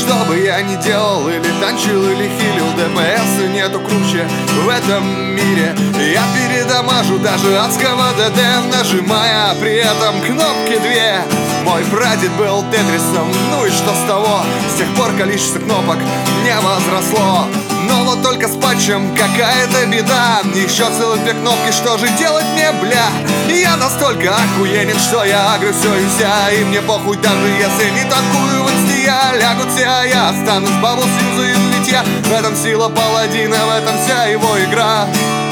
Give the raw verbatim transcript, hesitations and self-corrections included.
Что бы я ни делал, или танчил, или хилил, ДПС нету круче в этом мире. Я передамажу даже адского ДД, нажимая при этом кнопки две. Мой прадед был тетрисом, ну и что с того? С тех пор количество кнопок не возросло. Но вот только с патчем какая-то беда. Еще целых две кнопки, что же делать мне, бля? Я настолько охуенен, что я агрю все и вся. И мне похуй, даже если не танкую в инсте, я лягу все, я останусь, бабл юзаю, ведь я в этом сила паладина, в этом вся его игра.